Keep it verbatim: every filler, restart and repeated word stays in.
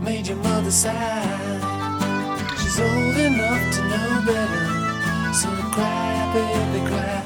made your mother sigh. She's old enough to know better, so cry, baby, cry.